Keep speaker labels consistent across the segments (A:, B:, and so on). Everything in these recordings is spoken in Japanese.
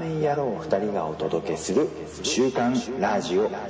A: メン野郎2人がお届けする週刊ラジオ。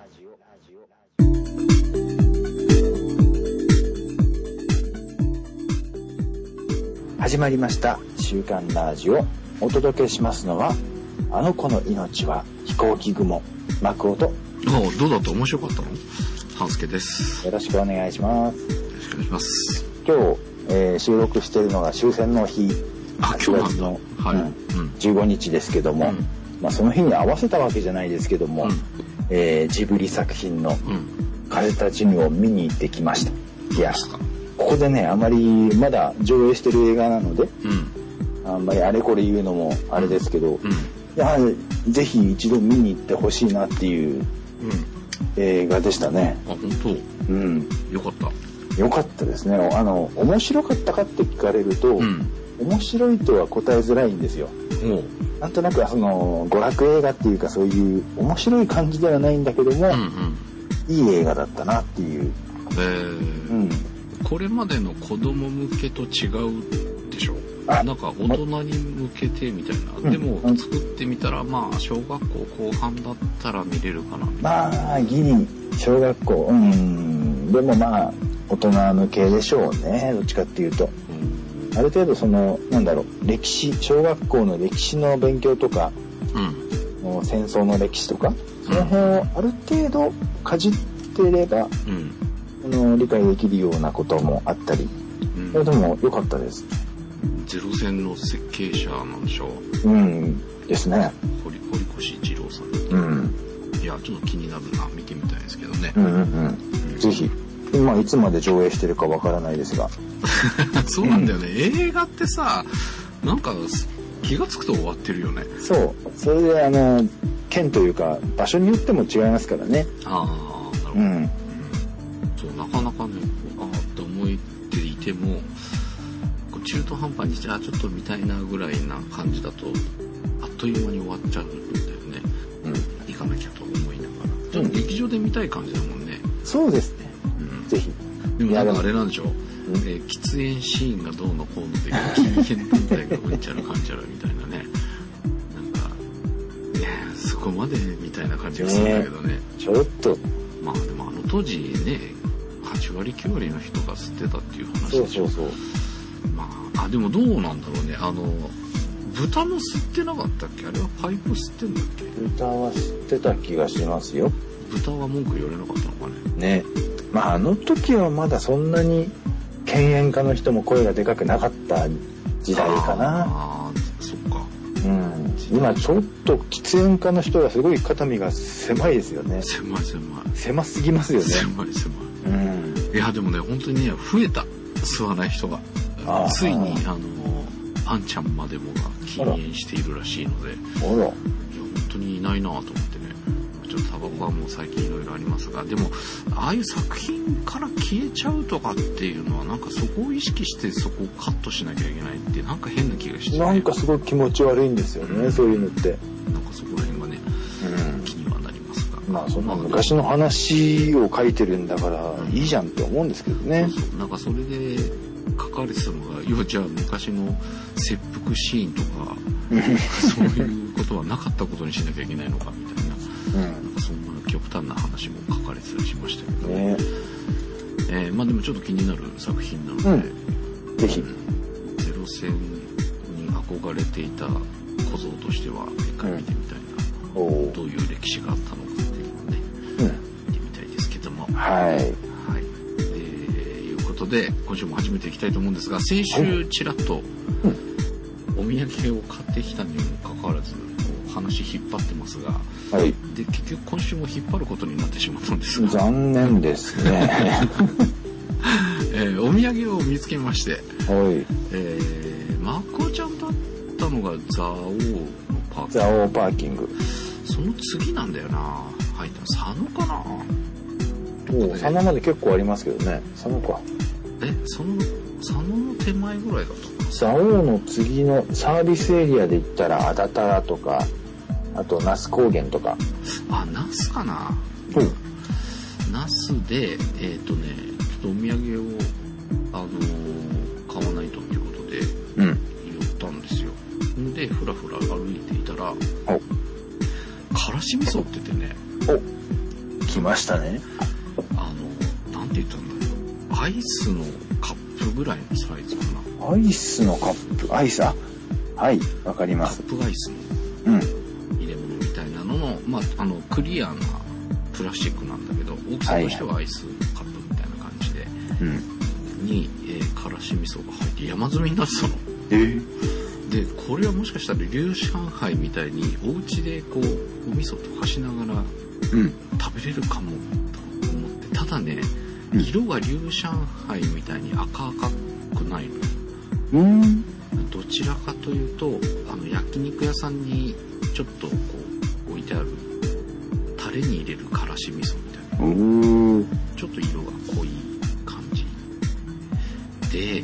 A: 始まりました週刊ラジオ。お届けしますのはあの子の命は飛行機雲、マクオと。
B: どうだった？面白かったの？半助です。
A: よろしくお願いします。
B: よろしくお願いします。
A: 今日、収録しているのが終戦の日、8月の、15日ですけども、その日に合わせたわけじゃないですけども、ジブリ作品の風立ちぬを見に行ってきました。いや、ここでね、あまりまだ上映してる映画なので、あんまりあれこれ言うのもあれですけど、いやぜひ一度見に行ってほしいなっていう映画でしたね。
B: あ、本当？よかった。
A: よかったですね。面白かったかって聞かれると、面白いとは答えづらいんですよ。なんとなく娯楽映画っていうかそういう面白い感じではないんだけども、いい映画だったなっていう。
B: これまでの子供向けと違うでしょ？なんか大人に向けてみたいな。でも作ってみたら小学校後半だったら見れるかな。
A: ギリ小学校、でも大人向けでしょうね。どっちかっていうと。ある程度歴史、小学校の歴史の勉強とか、戦争の歴史とか、その辺をある程度かじってれば、理解できるようなこともあったり、でも良かったです。
B: ゼロ戦の設計者なんでしょう。
A: ですね。
B: 堀越二郎さん。いや、ちょっと気になるな、見てみたいですけどね。
A: ぜひ。いつまで上映してるかわからないですが。
B: そうなんだよね。映画ってさ、なんか気がつくと終わってるよね。
A: そう。それで県というか場所によっても違いますからね。
B: なるほど。そう、なかなかね、って思っていても、中途半端にしてちょっと見たいなぐらいな感じだとあっという間に終わっちゃうんだよね。行かなきゃと思いながら。ちょっと劇場で見たい感じだもんね。
A: そうですね。ぜひ。
B: でもなんかあれなんでしょう。喫煙シーンがどうのこうので禁煙団体がうんちゃらかんちゃらみたいなね。なんかそこまでみたいな感じがするんだけどね。
A: ちょっと。
B: でも当時ね、8割9割の人が吸ってたっていう話でしょ。そう。でもどうなんだろうね。豚も吸ってなかったっけ？あれはパイプ吸ってんだっけ？
A: 豚は吸ってた気がしますよ。
B: 豚は文句言われなかったのかね。
A: あの時はまだそんなに犬猿家の人も声がでかくなかった時代かな。
B: そっか。
A: 今ちょっと喫煙家の人がすごい肩身が狭いですよね。狭すぎますよね。
B: 狭い。いやでもね、本当にね、増えた。吸わない人が。ついにあんちゃんまでもが禁煙しているらしいので、本当にいないなと思ってね。ちょっとタバコはもう最近いろいろありますが、でもああいう作品から消えちゃうとかっていうのはなんかそこを意識してそこをカットしなきゃいけないってなんか変な気がして、
A: なんかすごい気持ち悪いんですよね、そういうのって。
B: なんかそこら辺がね、気にはなりますが。
A: そんな昔の話を書いてるんだからいいじゃんって思うんですけどね。
B: なんかそれで書かれてたのが、じゃあ昔の切腹シーンとかそういうことはなかったことにしなきゃいけないのかみたいな、なんかそんな極端な話も書かれてたりしましたけど、でもちょっと気になる作品なので、ぜひゼロ戦に憧れていた小僧としては一回見てみたいな、どういう歴史があったのかっていうのをね、見てみたいですけども。で今週も始めていきたいと思うんですが、先週ちらっとお土産を買ってきたにもかかわらず話引っ張ってますが、で結局今週も引っ張ることになってしまったんですが、
A: 残念ですね。
B: お土産を見つけまして、マコちゃんだったのが蔵王のパーキング。その次なんだよな、入ったの佐野かな。
A: 佐野まで結構ありますけどね。佐野か。
B: 佐野の手前ぐらいだったかな。
A: 蔵王の次のサービスエリアで言ったらあだたらとか、あと那須高原とか。
B: 那須かな。那須でちょっとお土産を買わないとっていうことで寄ったんですよ。 でふらふら歩いていたら、からし味噌って言ってね、
A: 来ましたね。
B: なんて言ったんだろう、アイスのカップぐらいのサイズかな。
A: アイスのカップ、アイス、はい、わかります。
B: カップアイスの入れ物みたいなのの、クリアなプラスチックなんだけど、大きさとしてはアイスカップみたいな感じで、に、からし味噌が入って山積みになってたの。で、これはもしかしたら龍上海みたいにお家でこうお味噌溶かしながら食べれるかもと思って、ただね、色が龍上海みたいに赤くないの。どちらかというと焼肉屋さんにちょっとこう置いてあるタレに入れるからし味噌みたいな、ちょっと色が濃い感じで、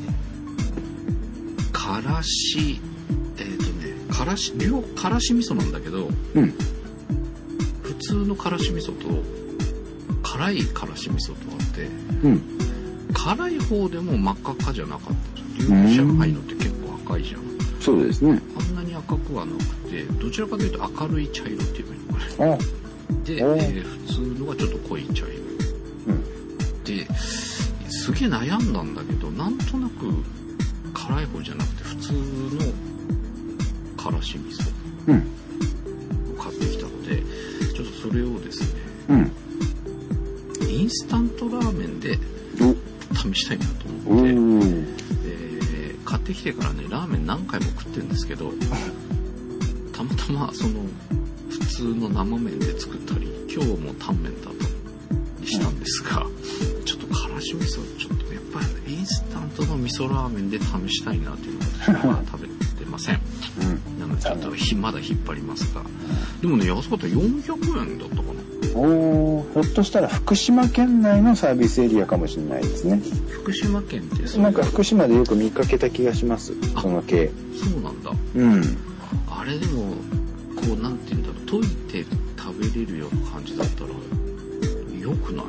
B: からしからし味噌なんだけど、普通のからし味噌と辛いからし味噌とあって、辛い方でも真っ赤っかじゃなかった。龍上海のって結構赤いじゃん。
A: そうですね。
B: あんなに赤くはなくて、どちらかというと明るい茶色って言えばいいのかな。で、普通のがちょっと濃い茶色。で、すげえ悩んだんだけど、なんとなく辛い方じゃなくて普通のからし味噌を買ってきたので、ちょっとそれをですね、インスタントラーメンで試したいなと思って、買ってきてからね、ラーメン何回も食ってるんですけど、たまたまその普通の生麺で作ったり、今日もタンメンだとにしたんですが、ちょっとからし味噌ちょっとやっぱりインスタントの味噌ラーメンで試したいなというので、まだ食べてません。なのでちょっとまだ引っ張りますが、でもね、安かった。400円だったかな。
A: ひょっとしたら福島県内のサービスエリアかもしれないですね。
B: 福島県って
A: なんか福島でよく見かけた気がします、その系。
B: そうなんだ。あれでもこうなんていうんだろう、溶いて食べれるような感じだったらよくない？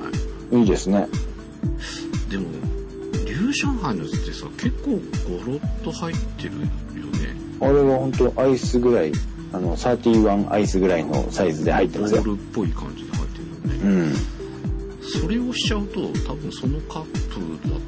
A: いいですね。
B: でも龍上海のやつってさ、結構ゴロッと入ってるよね。
A: あれは本当アイスぐらい、31アイスぐらいのサイズで入ってますよ。
B: ボールっぽい感じで入ってるよね。それをしちゃうと、多分そのカップだと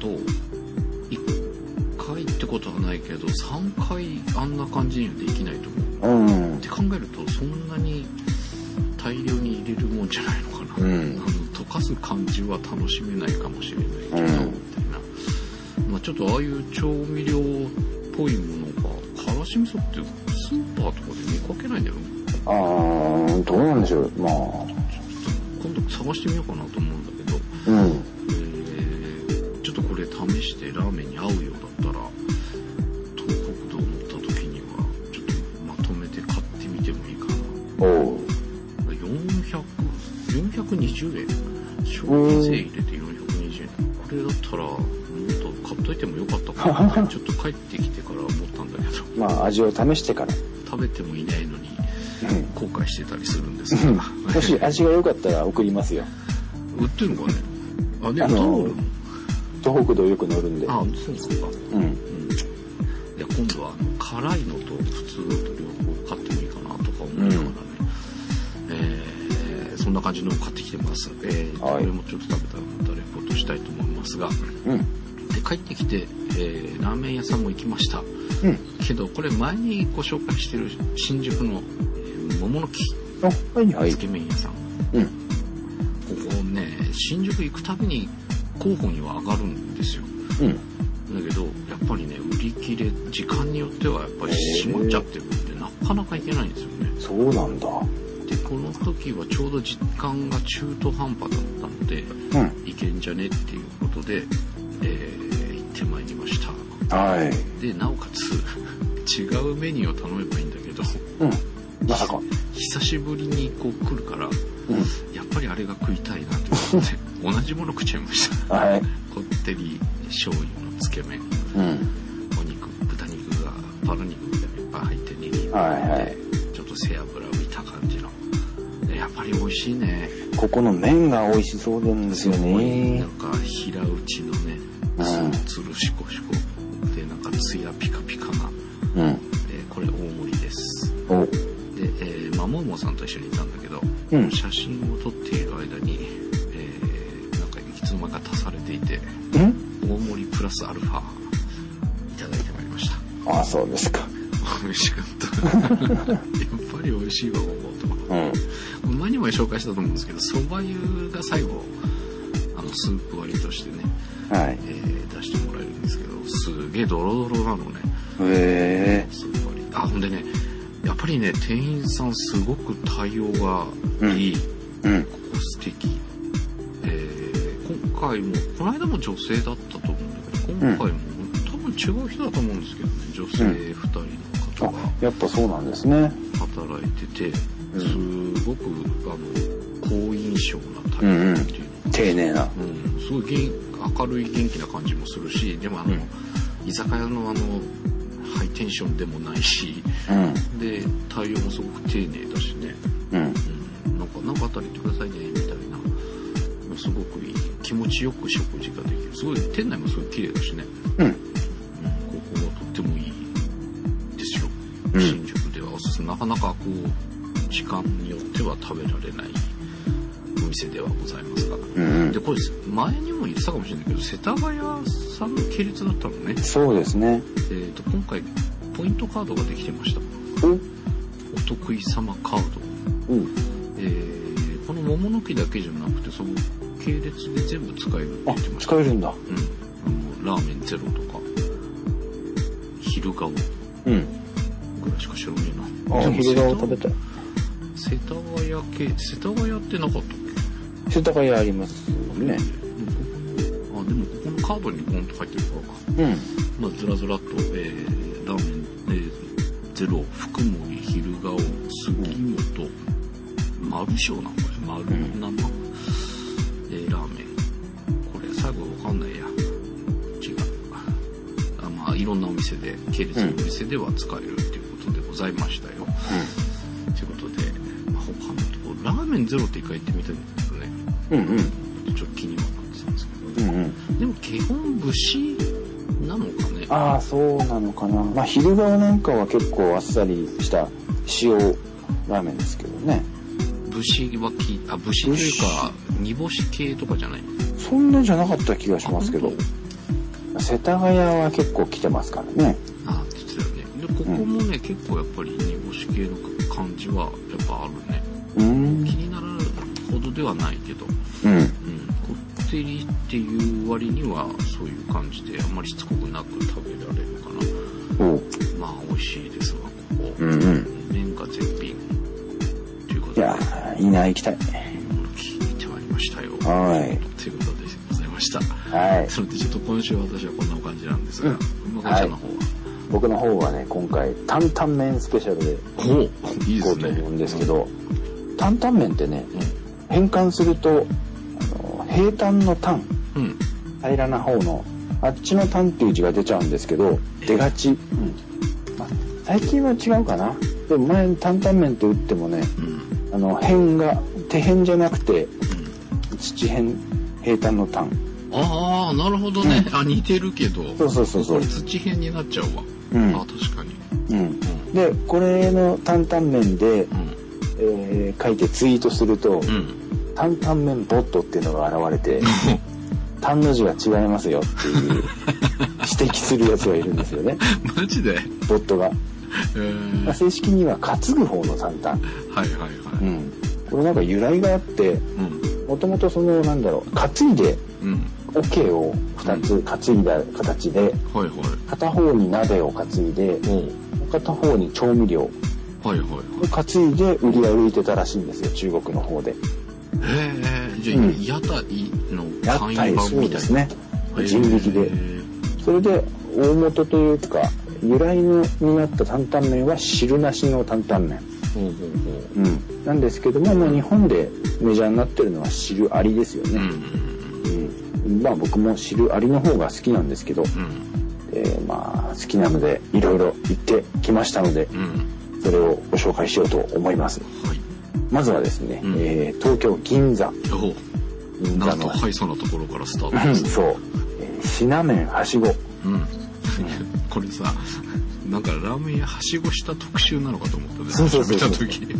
B: 1回ってことはないけど3回あんな感じにはできないと思う。って考えると、そんなに大量に入れるもんじゃないのかな。溶かす感じは楽しめないかもしれないけど、みたいな。ちょっとああいう調味料っぽいものが、からし味噌ってスーパーとかで見かけないんだよ。
A: どうなんでしょう。
B: 今度探してみようかなと思うんだけど、ちょっとこれ試してラーメンに合うようだったら、東北道乗った時にはちょっとまとめて買ってみてもいいかな。420円。消費税入れて420円。これだったらもっと買っといてもよかったかなってちょっと帰ってきてから思ったんだけど。
A: 味を試してから。
B: 食べてもいないのに後悔してたりするんですが、
A: もし味が良かったら送りますよ。
B: 売ってるのかね。でも
A: 東北道よく乗るんで。
B: そうなんだ。いや、今度は辛いのと普通のと両方買ってもいいかなとか思いながらね、そんな感じのを買ってきてます。これもちょっと食べたらまたレポートしたいと思いますが、で帰ってきて、ラーメン屋さんも行きました。けどこれ前にご紹介してる新宿の桃の木つけ麺屋さん、ここね、新宿行くたびに候補には上がるんですよ。だけどやっぱりね、売り切れ、時間によってはやっぱり閉まっちゃってるんで、なかなか行けないんですよね。
A: そうなんだ。
B: でこの時はちょうど時間が中途半端だったので、行けんじゃねっていうことで、行ってまいりました。でなおかつ違うメニューを頼めばいいんだけど、
A: まさか
B: 久しぶりにこう来るから、やっぱりあれが食いたいなと思って同じもの食っちゃいました。こってり醤油のつけ麺、お肉、豚肉がバラ肉みたいにいっぱい入ってネギちょっと背脂浮いた感じの、やっぱり美味しいね。
A: ここの麺が美味しそうなんですよね。
B: なんか平打ちのね、つるしこしこで、なんかツヤピカピカな、これ大盛りもさんと一緒にいたんだけど、写真を撮っている間に、なんかいつの間にか足されていて、大盛りプラスアルファいただいてまいりました。
A: ああ、そうですか。
B: 美味しかったやっぱり美味しいわ、ここと前にも紹介したと思うんですけど、蕎麦湯が最後スープ割りとしてね、はい、出してもらえるんですけど、すげえドロドロなのね。スープ割り。あ、ほんでね、やっぱりね、店員さんすごく対応がいい。ここ素敵。今回も、この間も女性だったと思うんだけど、今回も多分違う人だと思うんですけどね、女性2人の方が。
A: やっぱそうなんですね。
B: 働いてて、すごく好印象な対応っていうの。
A: 丁寧な。
B: すごい明るい元気な感じもするし、でも居酒屋のハイテンションでもないし、で対応もすごく丁寧だしね、なんかあったら言ってくださいねみたいな、すごくいい、気持ちよく食事ができる。すごい店内もすごい綺麗だしね、ここはとってもいいですよ。新宿ではおすすめ。なかなかこう時間によっては食べられないお店ではございますが、でこれ前にも言ってたかもしれないけど、世田谷さんの系列だったのね。
A: そうですね。
B: 今回ポイントカードができてました。お得意様カード。この桃の木だけじゃなくて、その系列で全部使えるって言ってました。
A: 使えるんだ。
B: ラーメンゼロとか昼顔ぐらいしか知らねえな。
A: 昼顔食べたい。
B: 世田谷ってなかったっけ？
A: 世田谷ありますもんね。
B: でもここのカードにポンと入ってるからか。ずらずらっと、ラーメン、ゼロ、福森、昼顔、杉本、丸章なのこれ、丸7、ラーメン。これ最後わかんないや。違う。いろんなお店で、系列のお店では使えるっていうことでございましたよ。ということで、他のところ、ラーメンゼロって一回行ってみたいんですけどね。ちょっと気にはなってたんですけど。でも基本節なのかね。
A: ああ、そうなのかな。昼顔なんかは結構あっさりした塩ラーメンですけどね。
B: 節は節というか煮干し系とかじゃない？
A: そんなじゃなかった気がしますけど。世田谷は結構来てますからね。
B: 言ってたよね。でここもね、結構やっぱり煮干し系の感じはやっぱあるね。気になるほどではないけど。こってりっていう割にはそういう感じであんまりしつこくなく食べられるかな。美味しいですわ、ここ。麺が絶品ということで。
A: いいな、行きたい。
B: 聞いてまいりましたよ。
A: はい。
B: ということでございました。
A: はい。
B: それでちょっと今週私はこんな感じなんですが、馬川ちゃんの方は、
A: 僕の方はね、今回担々麺スペシャルでいこうと思うんですけど、担々麺ってね、変換すると平坦の坦、平らな方のあっちの坦っていう字が出ちゃうんですけど、出がち。最近は違うかな。でも前担々麺と打ってもね、辺が手辺じゃなくて、土辺、平坦の坦。
B: ああ、なるほどね。似てるけど。
A: そう。
B: これ土辺になっちゃうわ。確かに。
A: で、これの担々麺で、書いてツイートすると、担々麺ボットっていうのが現れて、担の字が違いますよっていう指摘するやつがいるんですよね。
B: マジで？
A: ボットが。正式には担ぐ方の担々。これなんか由来があって、もともとその担いで、桶を2つ担いだ形で、片方に鍋を担いで、片方に調味料を担いで売り歩いてたらしいんですよ、中国の方で。
B: じゃあ、屋台の簡易版みたいな。そうですね。
A: 人力で。それで、大元というか、由来になった担々麺は汁なしの担々麺。なんですけども、日本でメジャーになってるのは汁ありですよね。僕も汁ありの方が好きなんですけど、好きなのでいろいろ行ってきましたので、それをご紹介しようと思います。まずはですね、東京銀座。
B: なんとハイソなところからスタートです。
A: そう。品麺はしご。
B: これさ、なんかラーメン屋はしごした特集なのかと思ったね。見た時。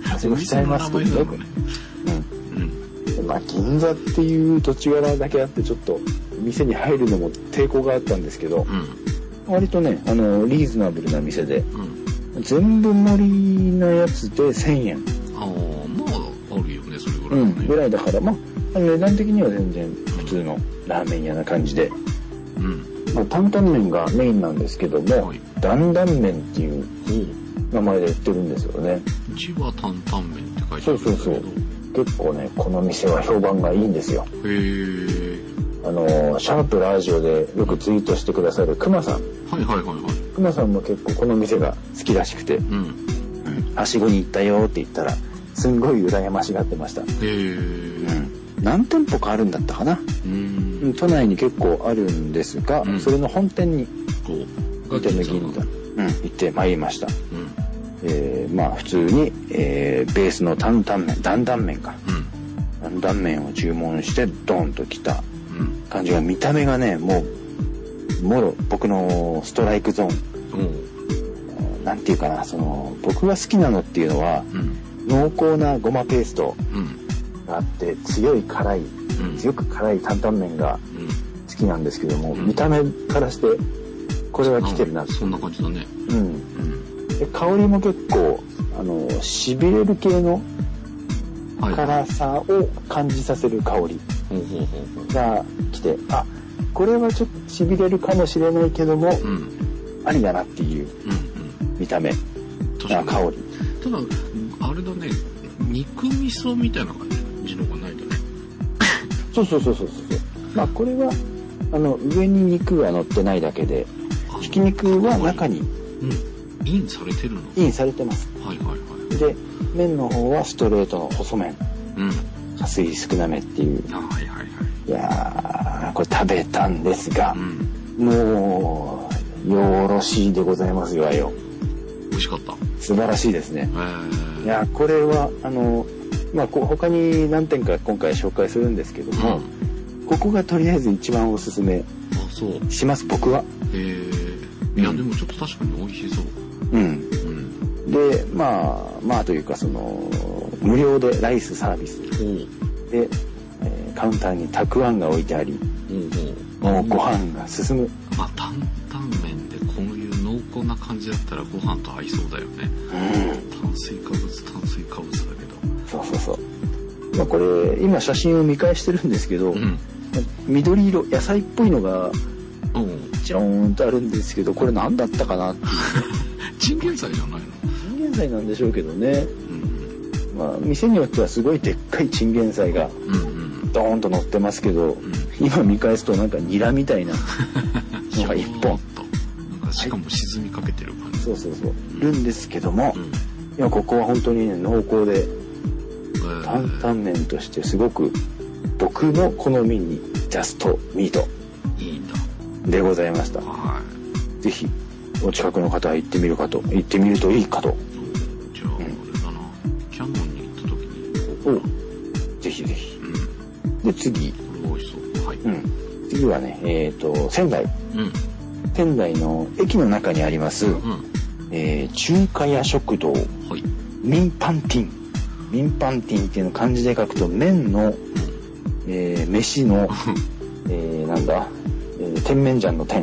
A: はしごしちゃいますけどね。まあ銀座っていう土地柄だけあってちょっと店に入るのも抵抗があったんですけど、割とねリーズナブルな店で、全部盛りなやつで1000円。
B: ああ、まああるよねそれぐらい、ね、
A: ぐらいだから、まあ値段的には全然普通のラーメン屋な感じで、まあ、担々麺がメインなんですけども、担々麺っていう名前で売ってるんですよね。
B: 千葉担々麺って書いてあるんだけど、
A: そう結構ねこの店は評判がいいんですよ。
B: へえ。
A: シャープラジオでよくツイートしてくださるくまさん。くまさんも結構この店が好きらしくて、はしごに行ったよって言ったらすんごい羨ましがってました。へえ。何店舗かあるんだったかな。都内に結構あるんですが、それの本店に見ての銀座、行ってまいりました。まあ普通に、ベースの担々麺、担々麺か、担々麺を注文してドーンときた感じが、見た目がねもろ僕のストライクゾーン、なんていうかな、僕が好きなのっていうのは、濃厚なごまペーストがあって強く辛い担々麺が好きなんですけども、見た目からしてこれは来てるなって。
B: そんな感じだね。
A: で香りも結構しびれる系の辛さを感じさせる香りが来て、あ、これはちょっとしびれるかもしれないけども、ありだなっていう見た目、香り。
B: ただあれだね、肉味噌みたいな感じのがないとね。
A: そう。まあこれは上に肉が乗ってないだけで、ひき肉は中に
B: インされてるの？
A: インされてます。で、麺の方はストレートの細麺。加水少なめっていう。いやー、これ食べたんですが、もうよろしいでございますわよ。
B: 美味しかった。
A: 素晴らしいですね。いや、これはまあ他に何点か今回紹介するんですけども、ここがとりあえず一番おすすめします、僕は。
B: いやでもちょっと確かに美味しそう。
A: で、まあというか無料でライスサービスで、カウンターにたくあんが置いてあり、もうご飯が進む。
B: まあ担々麺でこういう濃厚な感じだったらご飯と合いそうだよね。炭水化物だけど。そう。
A: まあこれ今写真を見返してるんですけど、緑色野菜っぽいのがチローンとあるんですけど、これ何だったかなっていう。
B: チンゲン菜じゃないの？
A: チンゲン菜なんでしょうけどね。まあ店によってはすごいでっかいチンゲン菜がドーンと乗ってますけど、今見返すとなんかニラみたいなのが一本。
B: なんかしかも沈みかけてる感じ。
A: そう。るんですけども、いやここは本当にね濃厚で担々麺としてすごく僕の好みにジャストミートでございました。ぜひお近くの方は行ってみるといいかと。
B: じゃああれだな、キャノンに行った時に行こう。
A: ぜひ。で次。
B: これ美味しそう。
A: 次はね仙台。仙台の駅の中にあります、中華屋食堂、ミンパンティン。ミンパンティンっていうのを漢字で書くと麺の、飯の、なんだ、甜麺醤の甜、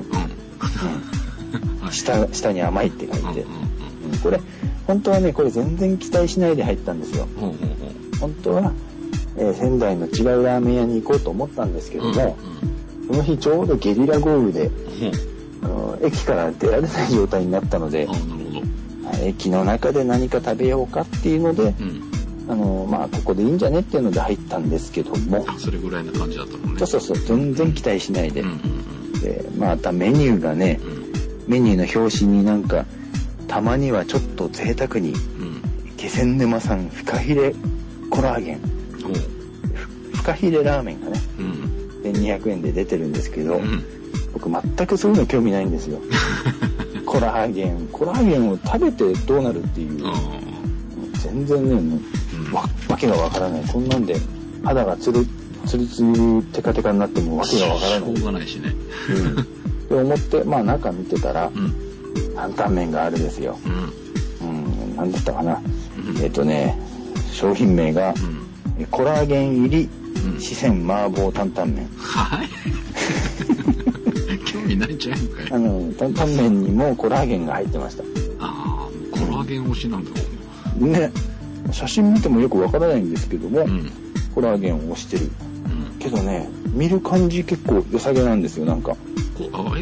A: 下に甘いって書いて、これ本当はねこれ全然期待しないで入ったんですよ。本当は、仙台の違うラーメン屋に行こうと思ったんですけども、その日ちょうどゲリラ豪雨で、駅から出られない状態になったので、駅の中で何か食べようかっていうので、まあここでいいんじゃねっていうので入ったんですけども、
B: それぐらいな感じだったのね。
A: そう全然期待しないで、でまたメニューがね、メニューの表紙になんかたまにはちょっと贅沢に、気仙沼産フカヒレコラーゲン、フカヒレラーメンがね、1200円で出てるんですけど、僕全くそういうの興味ないんですよ。コラーゲンを食べてどうなるっていう、全然ねわけがわからない。こんなんで肌がツルテカテカになってもわけがわからない。
B: しょうがないしね。
A: って思って中見てたら、担々麺があるですよ。なんだったかな。 商品名が、コラーゲン入り四川麻婆担々麺。
B: はい興味ないんちゃうんかい。
A: 担々麺にもコラーゲンが入ってました。
B: ああ、コラーゲン推しなんだろ
A: ね。写真見てもよくわからないんですけども、コラーゲンを推してる。けどね、見る感じ結構良さげなんですよ、なんか。
B: これ麻婆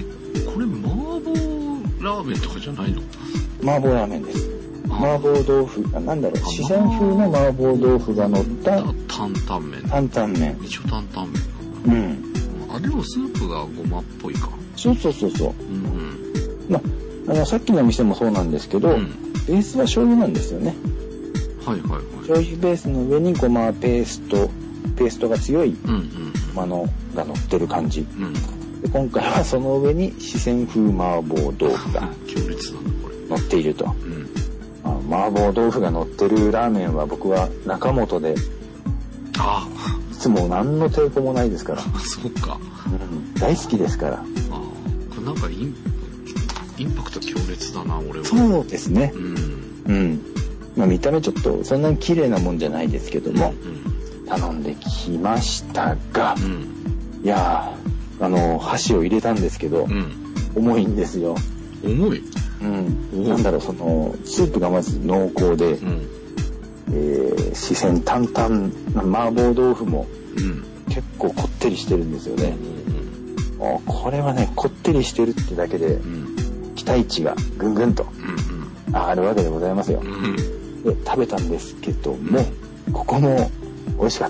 B: ラーメンとかじゃないの？
A: 麻婆ラーメンです。麻婆豆腐、なんだろう、四川風の麻婆豆腐が乗った
B: 担々麺。
A: 担々麺。
B: 一応担々麺。あ、でもスープがごまっぽいか。
A: そう。まあ、さっきの店もそうなんですけど、ベースは醤油なんですよね。
B: はい。
A: 醤油ベースの上にごまペーストが強いものが乗ってる感じ。で今回はその上に四川風麻婆豆腐が
B: 強烈だなこれ。
A: 乗っていると。麻婆豆腐が乗ってるラーメンは僕は中本でいつも何の抵抗もないですから。
B: そうか。
A: 大好きですから。
B: これなんかインパクト強烈だな俺は。
A: そうですね。まあ見た目ちょっとそんなに綺麗なもんじゃないですけども、頼んできましたが、いやー箸を入れたんですけど、重いんですよ。
B: 重い。
A: なんだろう、そのスープがまず濃厚で、四川担々麻婆豆腐も結構こってりしてるんですよね。これはね、こってりしてるってだけで、期待値がぐんぐんと上がるわけでございますよ。で食べたんですけども、ここも美味しかった。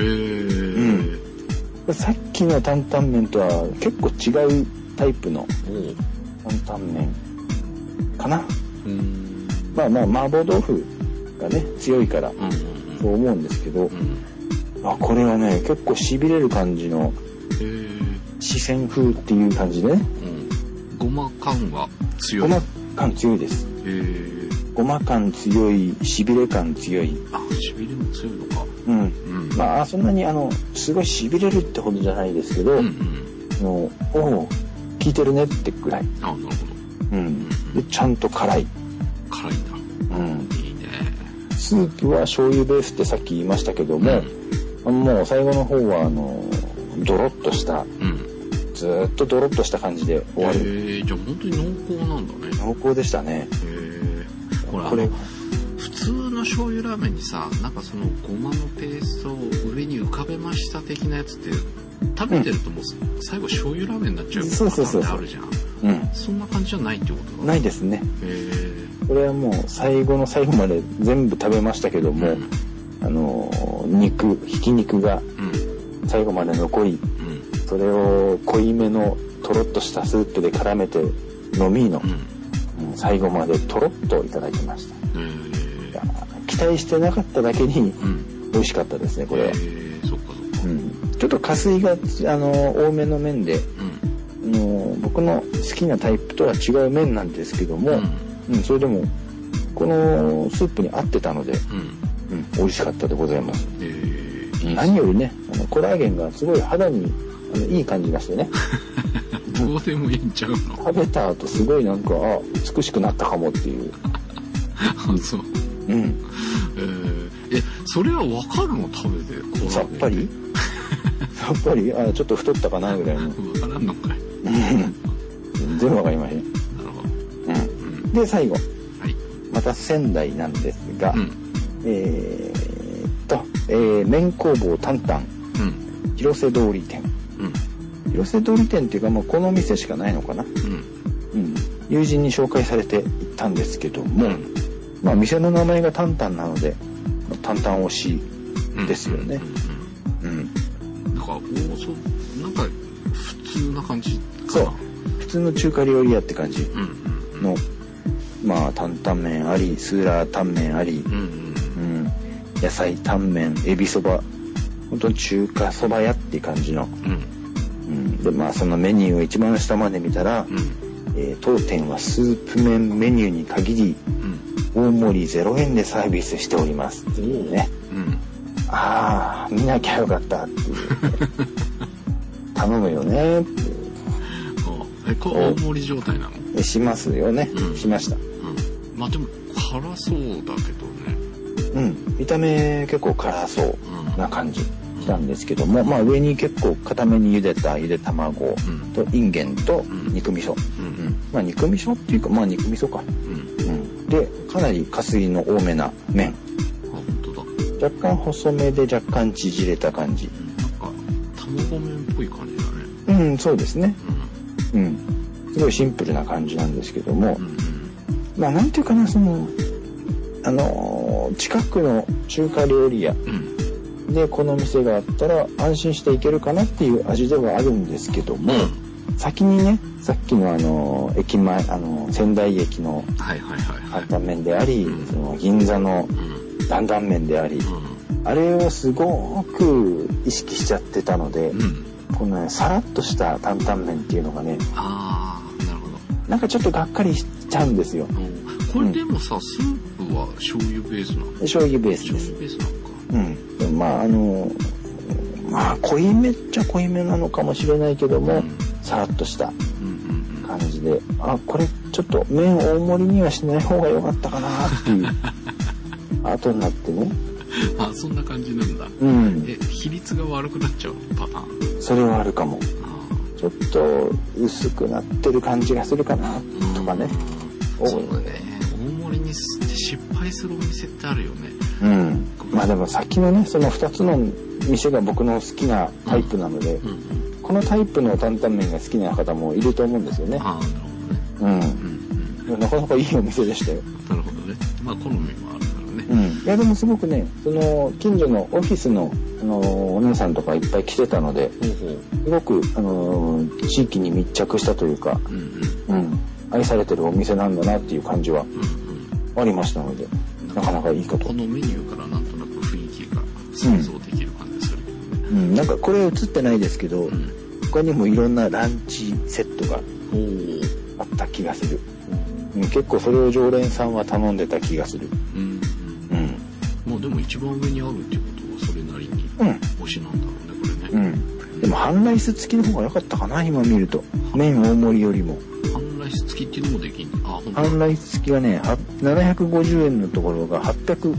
A: さっきの担々麺とは結構違うタイプの担々麺かな。まあ麻婆豆腐がね強いからそう思うんですけど、これはね結構しびれる感じの四川風っていう感じでね。
B: ごま感は強い。
A: ごま感強いです。ごま感強い、しびれ感強い。
B: しびれも強いのか。
A: まあそんなにすごいしびれるってほどじゃないですけど、効いてるねってくらい。
B: なるほど。
A: でちゃんと辛い。
B: 辛いんだ。いいね。
A: スープは醤油ベースってさっき言いましたけども、もう最後の方はドロッとした、ずーっとドロッとした感じで終わる。
B: じゃあ本当に濃厚なんだね。
A: 濃厚でしたね。
B: これ普通の醤油ラーメンにさ、なんかそのごまのペーストを上に浮かべました的なやつって食べてるともう最後醤油ラーメンになっちゃうパターンってあるじゃん。そんな感じじゃないってことだ。
A: ないですね。これはもう最後の最後まで全部食べましたけども、ひき肉が最後まで残り、それを濃いめのとろっとしたスープで絡めて飲みの、最後までとろっといただきました。期待してなかっただけに美味しかったですね、これは。ちょっと加水が多めの麺で、僕の好きなタイプとは違う麺なんですけども、それでもこのスープに合ってたので、美味しかったでございます。何よりね、コラーゲンがすごい肌にいい感じがしてね。
B: どうでもいいんちゃうの？
A: 食べた後すごいなんか美しくなったかもっていう。
B: そう。それは分かるの？食べて
A: さっぱりちょっと太ったかなぐらいの。
B: 分からんのかい。
A: 全部分かりません。
B: なるほど。
A: で最後、また仙台なんですが、麺工房担々、広瀬通り店。広瀬通り店っていうか、もうこの店しかないのかな。友人に紹介されて行ったんですけども、店の名前が担々なので担々推しですよね。
B: なんか普通な感じかな。
A: そう、普通の中華料理屋って感じの、担々麺あり、スーラータンメンあり、野菜タンメン、エビそば、本当に中華そば屋っていう感じの。でそのメニューを一番下まで見たら、当店はスープ麺メニューに限り、大盛り0円でサービスしておりますっていうね。見なきゃよかったっていう、頼むよねっていう。
B: これ大盛り状態なの？
A: しますよね。しました。
B: でも辛そうだけどね。
A: 見た目結構辛そうな感じしたんですけども、まあ上に結構固めに茹でたゆで卵とインゲンと肉味噌、まあ肉味噌っていうかまあ肉味噌か、でかなり加水の多めな麺、若干細めで若干縮れた感じ、
B: なんか卵麺っぽい感じだね。
A: そうですね。すごいシンプルな感じなんですけども、まあなんていうかな、その近くの中華料理屋でこの店があったら安心していけるかなっていう味ではあるんですけども、先にね、さっきの駅前仙台駅の担々麺であり、その銀座の担々麺であり、あれをすごく意識しちゃってたので、このねさらっとした担々麺っていうのがね、
B: なるほど、
A: なんかちょっとがっかりしちゃうんですよ。
B: これでもさ、スープは醤油ベースなの？
A: 醤油ベースです。
B: 醤油ベースなのか。
A: でもまあ濃いめっちゃ濃いめなのかもしれないけども、さらっとした感じで、これちょっと麺大盛りにはしない方が良かったかなっていう後になってね。
B: そんな感じなんだ。比率が悪くなっちゃうパターン。
A: それはあるかも。ちょっと薄くなってる感じがするかなとかね。
B: そうだね。大盛りにして失敗するお店ってあるよね。
A: まあでもさっきのね、その2つの店が僕の好きなタイプなので、このタイプの担々麺が好きな方もいると思うんですよね。
B: なるほどね。
A: なかなかいいお店でしたよ。
B: なるほどね。まあ好みもあるからね。
A: いやでもすごくね、その近所のオフィスのお姉さんとかいっぱい来てたので、すごく地域に密着したというか、愛されてるお店なんだなっていう感じはありましたので、なかなかいいかと。
B: このメニューからなんとなく雰囲気が想像できる感じするけどね。
A: なんかこれ映ってないですけど、他にもいろんなランチセットがあった気がする。結構それを常連さんは頼んでた気がする。
B: まあでも一番上にあるっていうことはそれなりに推しなんだろうね、これね。
A: でも半ライス付きの方が良かったかな、今見ると。麺大盛りよりも。
B: 半ライス付きっていうのもできんの？
A: 半ライス付きがね、750円のところが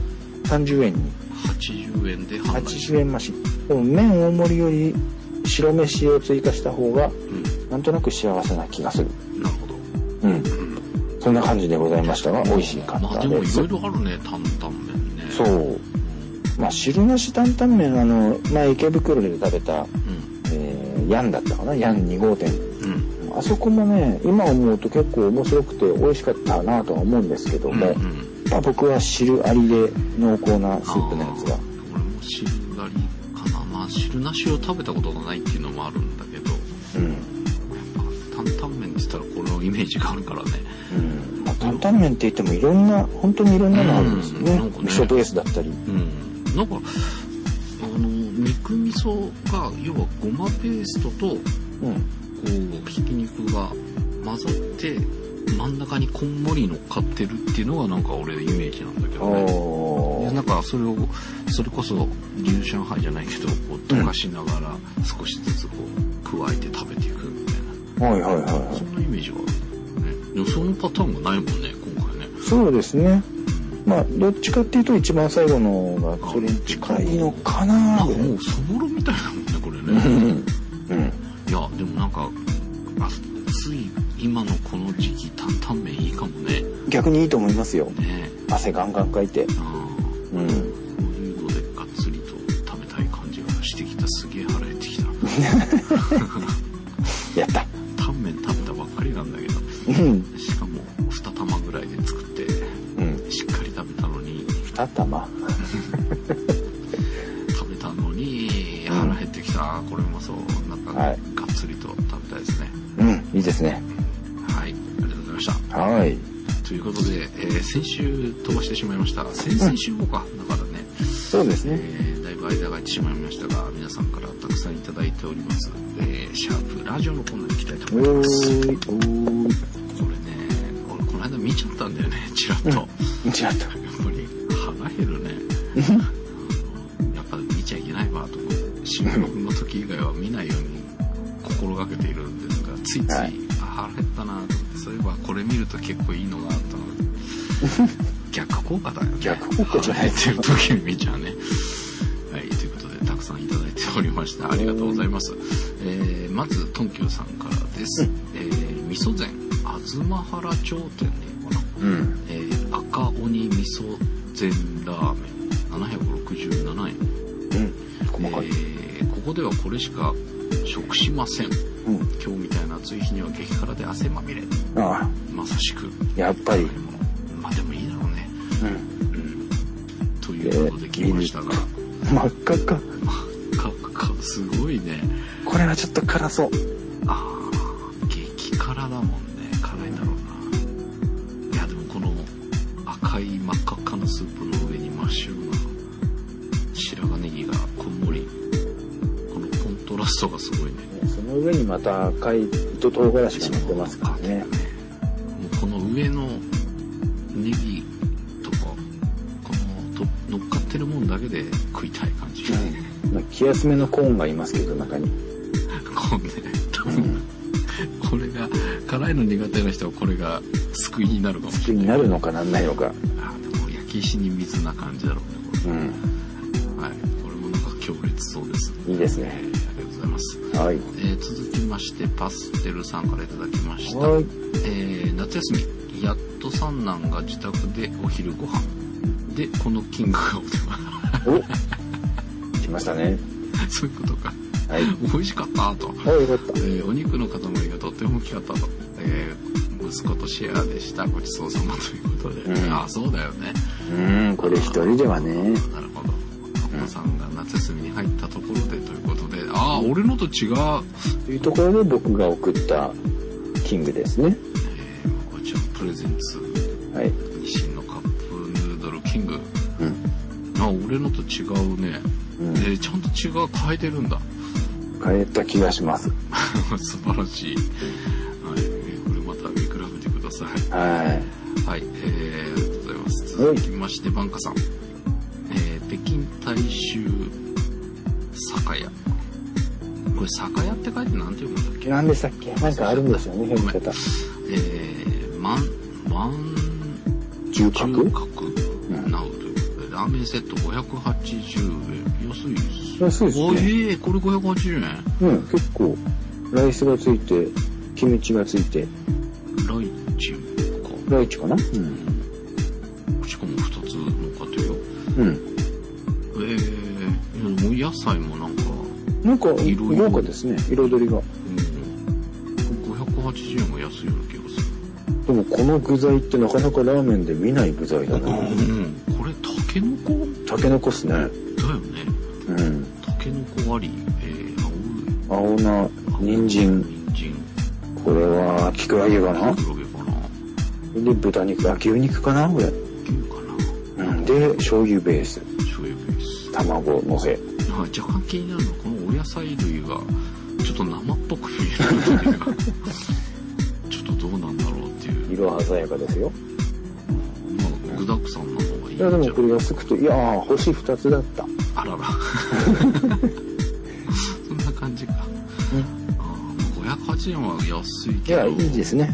A: 830円に。
B: 80円で半ライス。
A: 80円増し。でも麺大盛りより白飯を追加した方が、なんとなく幸せな気がする。
B: なるほど。
A: そんな感じでございましたが、美味しかったです。
B: まあでもいろいろあるね、担々麺ね。
A: そう。まあ汁なし担々麺、前池袋で食べた、ヤンだったかな、ヤン2号店。あそこもね、今思うと結構面白くて美味しかったなとは思うんですけども、僕は汁ありで濃厚なスープのやつが。
B: 俺も汁ありかな。まあ汁なしを食べたことがないっていうのもあるんだけど、担々麺って言ったらこのイメージがあるからね。
A: 担々麺って言っても本当にいろんなのあるんですよね。味噌ベースだったり。
B: なんか肉味噌が要はごまペーストと、こうひき肉が混ざって真ん中にこんもり乗っかってるっていうのがなんか俺イメージなんだけどね。なんかそれこそ龍上海じゃないけどこう溶かしながら少しずつこう加えて食べていくみたいな。そんなイメージがあるね。そのパターンがないもんね、今回ね。そうですね。まあどっちかっていうと一番最後のがそれに近いのかな。 もうそぼろみたいなもんね、これね。いやでもなんか暑い今のこの時期担々麺いいかもね。
A: 逆にいいと思いますよ。
B: ね、汗
A: ガンガンかいて。こ
B: ういうのでがっつりと食べたい感じがしてきた。すげえ腹減ってきた。
A: やった。
B: タンメン食べたばっかりなんだけど、しかも2玉ぐらいで作って、しっかり食べたのに。
A: 2玉
B: 食べたのに腹減ってきた。これもそうなんか、がっつりと食べたいですね。
A: いいですね。
B: はい、ありがとうございました。
A: はい。
B: ということで、先週飛ばしてしまいました。先々週もか、だからね。
A: そうですね。
B: だいぶ間が空いてしまいましたが、皆さんからたくさんいただいております。シャープラジオのコーナーに行きたいと思います。これね、俺この間見ちゃったんだよね、チラッと。
A: チラッと。
B: やっぱり腹減るね。やっぱ見ちゃいけないわと思って、収録の時以外は見ないように心がけているんですが、ついつい、腹減ったなと思って、そういえばこれ見ると結構いいのがあったので、 逆効果だよね。
A: 逆効果じゃない
B: っていう時めちゃね。はい、ということでたくさんいただいておりました。ありがとうございます。まずトンキューさんからです。味噌膳東原町店でいいかな。赤鬼味噌膳ラーメン767円。細かい。ここではこれしか食しません。今日みたいな暑い日には激辛で汗まみれ。まさしく。
A: やっぱり。
B: まあでもいいだろうね。ということで来ましたが。
A: 真っ赤っか。
B: 真っ赤っか。すごいね。
A: これはちょっと辛そう。
B: 激辛だもんね。辛いんだろうな。いやでもこの赤い真っ赤っかのスープの上に真っ白な白髪ネギがこんもり。このコントラストがすごいね。
A: その上にまた赤い糸唐辛子が乗ってますからね。も
B: うこの上のネギとかこの乗っかってるもんだけで食いたい感じ。
A: 気休めのコーンがいますけど中に。
B: コーンね。多分これが辛いの苦手な人はこれが救いになるかもしれない。
A: 救いになるのかなんないのか。
B: でも焼き石に水な感じだろうね。これ。はい。これもなんか強烈そうです。
A: いいですね。
B: ありがとうございます。
A: はい。
B: 続きましてパステルさんからいただきました。
A: はい。
B: 夏休みやっと三男が自宅でお昼ご飯でこのキングがお
A: お来ましたね。
B: そういうことか。
A: はい。
B: 美味しかったと。
A: よかった。
B: お肉の塊がとっても大きかったと。息子とシェアでしたごちそうさまということで。そうだよね。
A: これ一人ではね。
B: なるほど。お子さんが夏休みに入ったところでということで、俺のと違う
A: というところで僕が送ったキングですね。
B: こちらプレゼンツ。
A: はい。
B: 日清のカップヌードルキング。俺のと違うね。ちゃんと変えてるんだ。
A: 変えた気がします。
B: 素晴らしい。はい。これまた見比べてください。
A: はい。
B: はい。ありがとうございます。続きまして、バンカさん。北京大衆酒屋。これ酒屋って書いてなんて読むんだっけ？
A: 何でしたっけ？なんかあるんですよね、読み方。中角
B: なるということで、ラーメンセット580円。安いです。
A: 安いですね。
B: これ580円。
A: 結構。ライスがついて、キムチがついて。
B: ライチか。
A: ライチかな？
B: しかも2つ乗っかってるよ。もう野菜もなんか
A: 豪華ですね、彩りが。
B: 580円も安いような気がする。
A: でもこの具材ってなかなかラーメンで見ない具材だな。こ
B: れタケノコ？
A: タケノコっすね。だよ
B: ね。タケノコあり、
A: 青菜、人参。これはキクラゲかな？
B: キクラゲかな。
A: で豚肉、牛肉かなこれ。
B: 牛かな。
A: で醤油ベース。卵のせ。
B: 若干気になるのはこのお野菜類がちょっと生っぽく見えるというかちょっとどうなんだろうっていう。
A: 色鮮やかですよ。
B: 具だくさんな方がいい。
A: いやでもこれ安くて、星2つだった。
B: あららそんな感じか。580円は安いけど。
A: いいですね。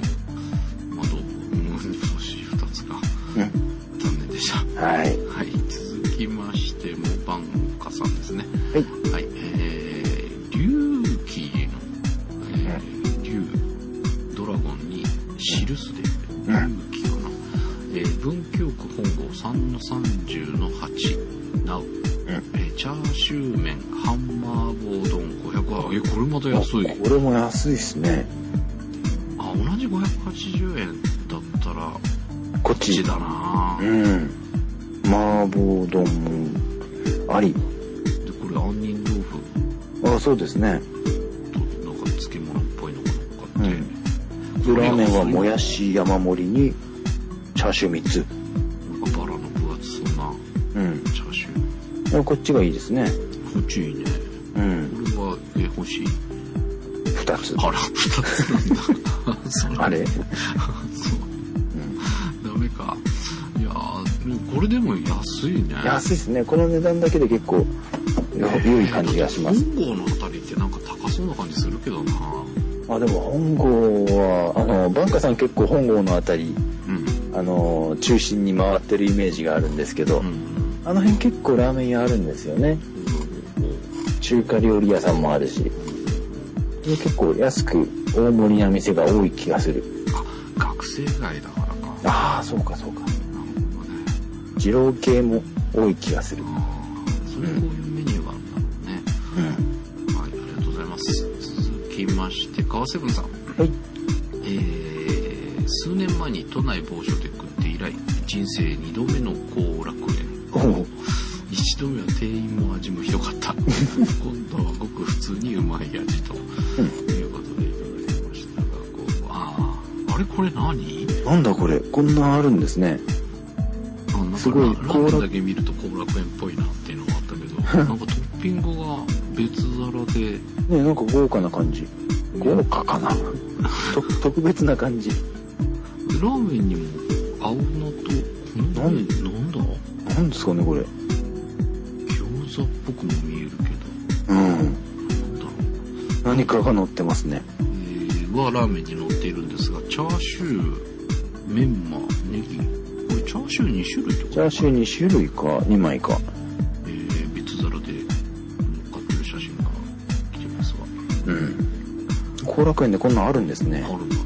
B: 星2つか。残念でした。
A: はい。
B: はい。続きましてもバンカさんですね。はい。龍騎の、龍ドラゴンに記すで龍騎かな。文京区本郷 3-30-8 なお、チャーシュー麺ハンマーボー丼500円。これまた安い。
A: これも安いですね。
B: 同じ580円だったら
A: こっち
B: だな。
A: 麻婆丼もあり。
B: でこれ杏仁豆腐。
A: そうですね。
B: なんか漬物っぽいのが乗っかって。
A: ラーメンはもやし山盛りにチャーシュー3つ。
B: なんかバラの分厚そうなチャーシュー。
A: こっちがいいですね。
B: こっちいいね。これは欲しい。
A: 2つ。
B: あら、2つなんだ。
A: あれそう。
B: ダメか。いやこれでも安いね。
A: 安いですね。この値段だけで結構良い感じがします。
B: 本郷のあたりってなんか高そうな感じするけどな。
A: でも本郷はバンカさん結構本郷のあたり中心に回ってるイメージがあるんですけど、あの辺結構ラーメン屋あるんですよね。中華料理屋さんもあるし、結構安く大盛りな店が多い気がする。
B: 学生街だからか。
A: ああ、そうかそうか。なるほどね。二郎系も多い気がする。
B: そういうメニューがあるんだろうね。はい、ありがとうございます。続きまして川瀬文さん。
A: はい。
B: 数年前に都内某所で食って以来、人生2度目の後楽園。1度目は店員も味もひどかった。今度はごく普通にうまい味ということでいただきましたが、あれこれ何？
A: なんだこれ、こんなあるんですね。
B: すごいラーメンだけ見ると後楽園っぽいなっていうのがあったけど、なんかトッピングが別皿で
A: ね、なんか豪華な感じ。豪華かな。特別な感じ。
B: ラーメンにも合うのと、なんですかねこれ。餃子っぽくも見えるけど。なんだろ
A: う。何かが乗ってますね。
B: はラーメンに乗っているんですが、チャーシュー、メンマ、ネギ。これチャーシュー2種類ってこと？
A: チャーシュー2種類か、2枚か。
B: 別皿で乗っかってる写真が来てますわ。
A: 後楽園でこんなんあるんですね。
B: あるんだね。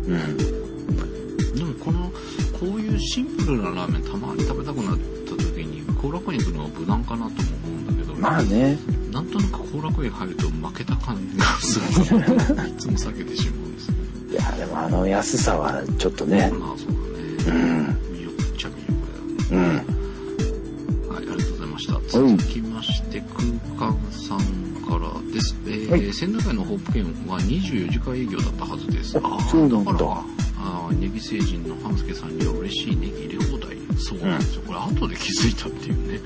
B: でもこういうシンプルなラーメンたまに食べたくなった時に後楽園行くのは無難かなとも思うんだけど、
A: まあね、
B: なんとなく後楽園入ると負けた感じがするからいつも避けてしまうんですね。
A: いやでも安さはちょっとね。
B: まあそうだね。魅力っちゃ魅力だよね。はい、ありがとうございました。続きまして空間さんからです。仙台のホープ券は24時間営業だったはずです。
A: そうなんだ。
B: ネギ星人の半助さんには嬉しいネギ入れ放題。そうなんですよ。これ後で気づいたっていうね。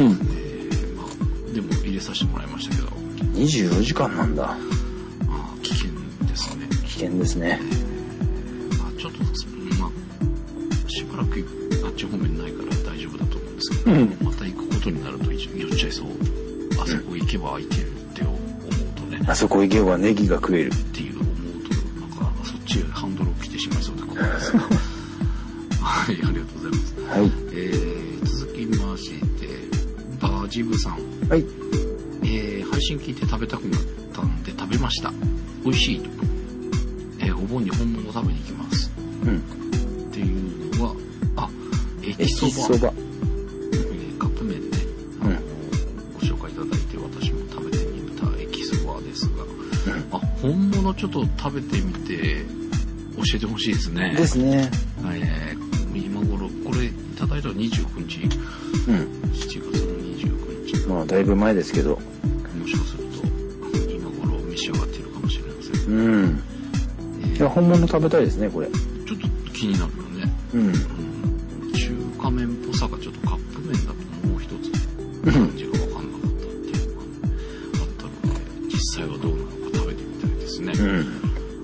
B: でも入れさせてもらいましたけど。
A: 24時間なんだ。
B: 危険ですね。
A: 危険ですね。
B: ちょっとしばらくあっち方面ないから大丈夫だと思うんですけど、また行くことになると寄っちゃいそう。あそこ行けば行けるって思うとね。あそこ行けばネギが食えるっていう思うとなんかそっちへハンドルを切ってしまいそうで怖いですが。はい、ありがとうございます。はい。続きましてバジブさん。はい。配信聞いて食べたくなったんで食べました。美味しいと。お盆に本物を食べに行きます。っていうのは駅そば。カップ麺で、ご紹介いただいて私も食べてみた駅そばですが、本物ちょっと食べてみて教えてほしいですね。ですね。今頃これいただいたの29日、7月の29日。まあだいぶ前ですけど、もしかすると今頃召し上がっているかもしれません。いや本物食べたいですねこれ。ちょっと気になるよね。中華麺っぽさがちょっとカップ麺だともう一つ感じが分かんなかったっていうのがあったので、実際はどうなのか食べてみたいですね。はい。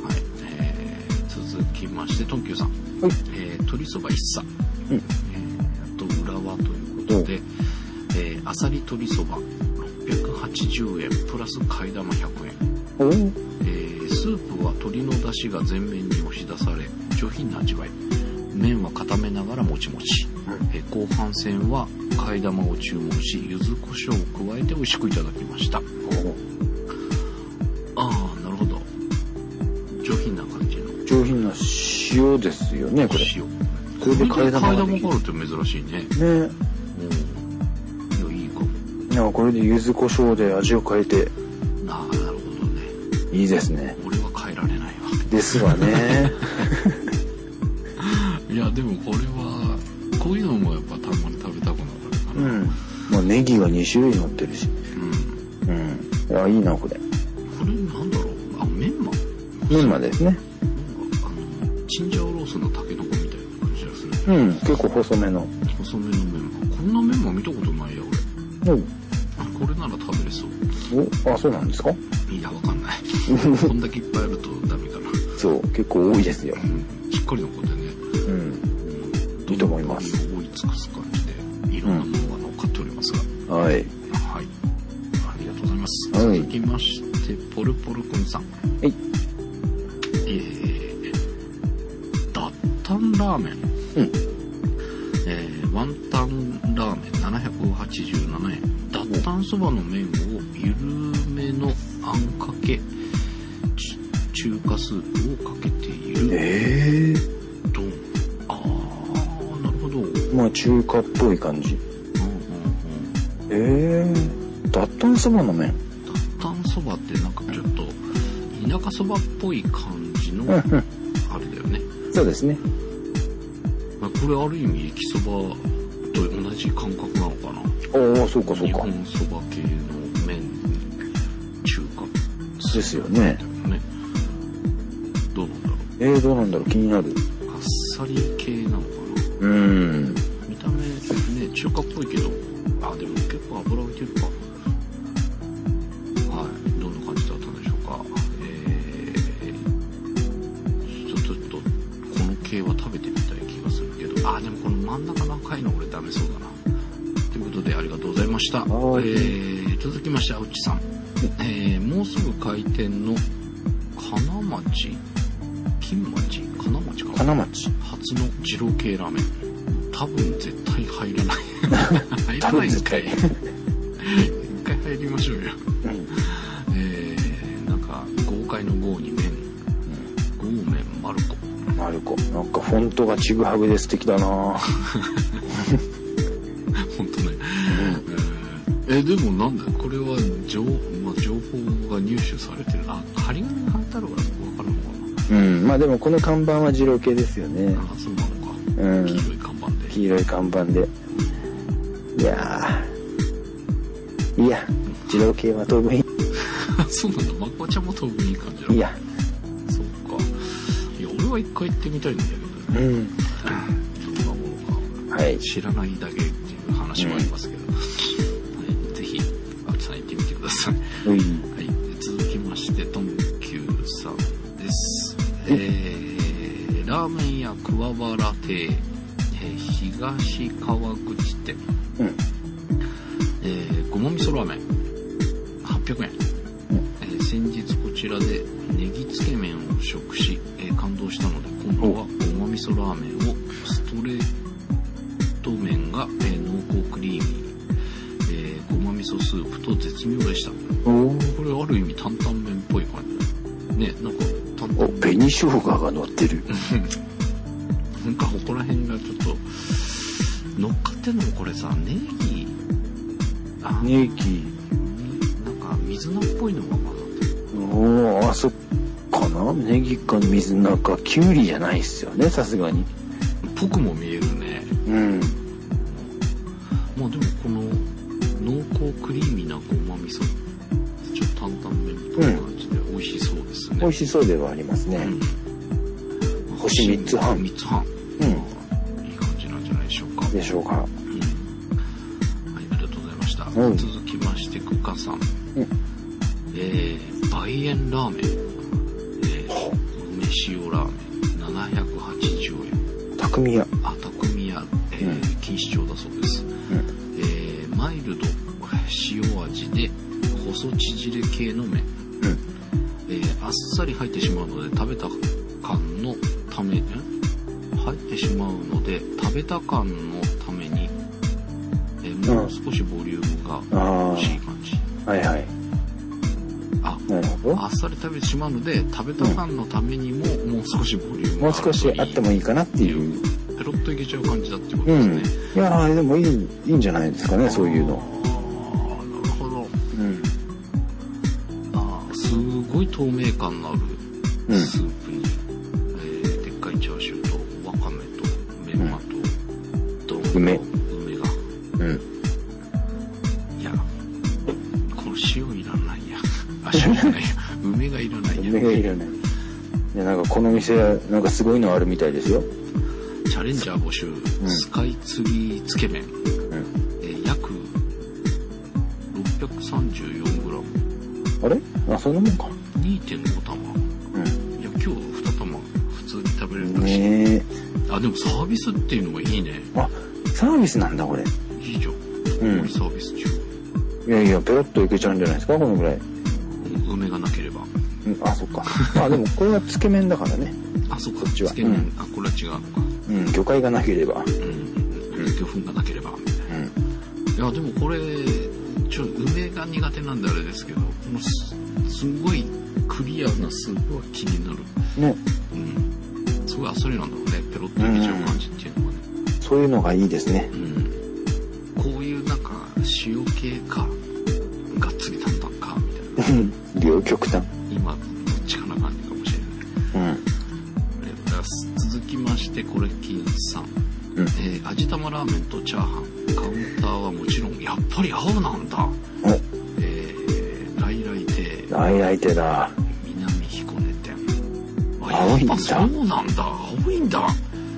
B: 続きましてトンキューさん。鶏そば一茶。あと浦和ということで、あさり鶏そば680円プラス替え玉100円。スープは鶏の出汁が全面に押し出され上品な味わい。麺は固めながらもちもち。後半戦は替え玉を注文し柚子胡椒を加えて美味しくいただきました。なるほど。上品な感じの。上品な塩ですよねこれ。塩。これで替え玉があるって珍しいね。ね。いいかも。いやこれで柚子胡椒で味を変えて。なるほどね。いいですね。俺は変えられないわ。ですわね。いやでもこれはこういうのもやっぱたまに食べたくなるかな。まあネギが2種類乗ってるし。いやいいなこれ。これなんだろう。メンマ。メンマですね。チンジャオロースのタケノコみたいな感じがする。結構細めの。細めのメンマ。こんなメンマ見たことないや俺。これなら食べれそう。そうなんですか？いやわかんない。こんだけいっぱいあるとダメかな。そう結構多いですよ。しっかり残ってね。いいと思います。覆い尽くす感じでいろんなものが乗っかっておりますが。はい。はい。ありがとうございます。続きましてポルポルくんさん。はい。ダッタンラーメン。 ワンタンラーメン787円。脱炭そばの麺を緩めのあんかけ中華スープをかけている。どん。なるほど。
A: まあ中華っぽい感じ。脱炭そばの麺。
B: 脱炭そばってなんかちょっと田舎そばっぽい感じのあれだよね。
A: そうですね。
B: これある意味駅そばと同じ感覚なのかな。
A: そうかそうか。
B: 日本そば系の麺中華
A: ですよね。
B: どうなんだろう。
A: どうなんだろう、気になる。
B: あっさり系なのかな。見た目ね中華っぽいけど、でも結構油浮いてるか。はい、どんな感じだったんでしょうか。ちょっとこの系は食べてみたい気がするけど、でもこの真ん中の赤いの俺ダメそうだな。ということでありがとうございました。続きましてあうちさん、もうすぐ開店の金町初の二郎系ラーメン。多分絶対入らない入らないんかい一回入りましょうよ。なんか豪快の豪に麺、豪麺マルコ。
A: なんかフォントがちぐはぐで素敵だな
B: 本当ね。でもなんだこれは情報が入手されてる。仮に貼ってあるから分かるのかな。
A: まあでもこの看板は二郎系ですよね。
B: そうなのか。黄色い看板で。いや二郎系は当分いい。そうなんだ。まこちゃんも当分いい感じだ。
A: いや
B: そうか。俺は一回行ってみたいんだけどね。どんなものか、知らないだけっていう話もありますけど、ぜひあつさん行ってみてください。続きましてトンキューさんです。ラーメン屋桑原亭、東川口店、ごま味噌ラーメン800円。先日こちらでネギつけ麺を食し、感動したので今度はごま味噌ラーメンをストレート麺が、濃厚クリーミー、ごま味噌スープと絶妙でした。これある意味担々麺っぽい感じね。なんか担々麺、
A: 紅生姜が乗ってる
B: なんかここら辺がちょっと乗っかってんのもこれさ、ネギなんか水菜っぽいのが混ざってる。
A: そっかな。ネギか水菜かキュウリじゃないっすよね、さすがに。
B: ぽくも見えるね。まあでもこの濃厚クリーミーなごま味噌、ちょっと担々麺っぽい感じで美味しそうですね。
A: 美味しそうではありますね。星3つ半。
B: いい感じなんじゃないでしょうか。
A: はい、
B: ありがとうございました。続きましてクカさん、梅園ラーメン、梅塩ラーメン780円。
A: 匠屋、
B: 錦糸町だそうです。マイルド塩味で細縮れ系の麺、あっさり入ってしまうので食べた感のために、もう少しボリュームが欲しい感じ。なるほど。あっさり食べてしまうので食べた感のためにももう少しボリュームが
A: もう少しあってもいいかなっていう、
B: ペロッといけちゃう感じだってことですね。
A: いやでもいいんじゃないですかね、そういうの。
B: なるほど。すごい透明感のあるスープに、でっかいチャーシューとわかめとメンマと梅が、いやこの塩いらないや。塩じゃないや。梅がいらないや。
A: なんかこの店なんかすごいのあるみたいですよ。
B: チャレンジャー募集、スカイツリーつけ麺、約 634g。
A: あれ？そんなもんか。
B: 2.5 玉。いや今日2玉普通に食べれるらしい。でもサービスっていうのがいいね。
A: サービスなんだこれ。
B: いいじゃん。サービス中。
A: いやペロッといけちゃうんじゃないですか、このぐらい。
B: 梅がなければ。
A: そっか。でもこれはつけ麺だからね。
B: そっか。つけ麺。これは違うのか。
A: 魚介がなければ。
B: 魚粉がなければ。いや、でもこれ、梅が苦手なんであれですけど、このすごいクリアなスープは気になる。ね。すごいあっさりなんだろうね。ペロッといけちゃう感じっていうのがね。
A: そういうのがいいですね。
B: こういうなんか、塩系か、がっつり担々か、みたいな。
A: 両極端。
B: 今、どっちかな感じかもしれない。続きまして、これ金さん。味玉ラーメンとチャーハン、カウンターはもちろん、やっぱり青なんだ。来来亭。
A: 来来亭だ。
B: 南彦根店。
A: 青いんだ。
B: そうなんだ。青いんだ。